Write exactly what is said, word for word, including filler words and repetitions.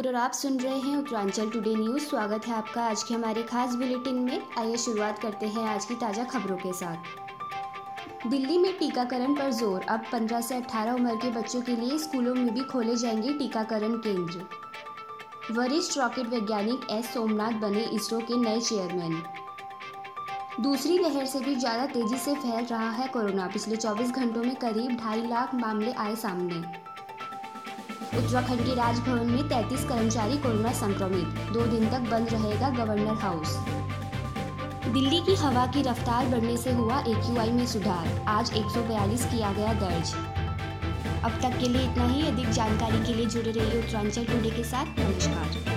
कपूर और आप सुन रहे हैं उत्तरांचल टुडे न्यूज़। स्वागत है आपका आज के हमारे खास बुलेटिन में। आइए शुरुआत करते हैं आज की ताज़ा खबरों के साथ। दिल्ली में टीकाकरण पर जोर। अब पंद्रह से अठारह उम्र के बच्चों के लिए स्कूलों में भी खोले जाएंगे टीकाकरण केंद्र। वरिष्ठ रॉकेट वैज्ञानिक एस सोमनाथ बने इसरो के नए चेयरमैन। दूसरी लहर से भी ज़्यादा तेजी से फैल रहा है कोरोना। पिछले चौबीस घंटों में करीब ढाई लाख मामले आए सामने। उत्तराखंड के राजभवन में तैंतीस कर्मचारी कोरोना संक्रमित। दो दिन तक बंद रहेगा गवर्नर हाउस। दिल्ली की हवा की रफ्तार बढ़ने से हुआ एक्यूआई में सुधार। आज एक सौ बयालीस किया गया दर्ज। अब तक के लिए इतना ही। अधिक जानकारी के लिए जुड़े रहिए उत्तरांचल टुडे के साथ। नमस्कार।